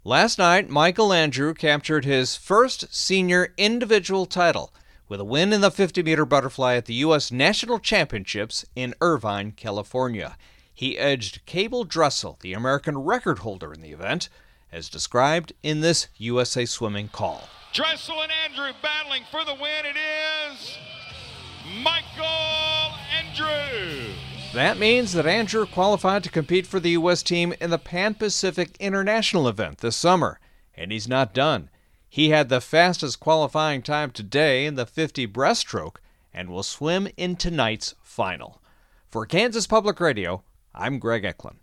Last night, Michael Andrew captured his first senior individual title with a win in the 50-meter butterfly at the U.S. National Championships in Irvine, California. He edged Cable Dressel, the American record holder in the event, as described in this USA Swimming call. Dressel and Andrew battling for the win. It is Michael Andrew. That means that Andrew qualified to compete for the U.S. team in the Pan-Pacific International event this summer. And he's not done. He had the fastest qualifying time today in the 50 breaststroke and will swim in tonight's final. For Kansas Public Radio, I'm Greg Eklund.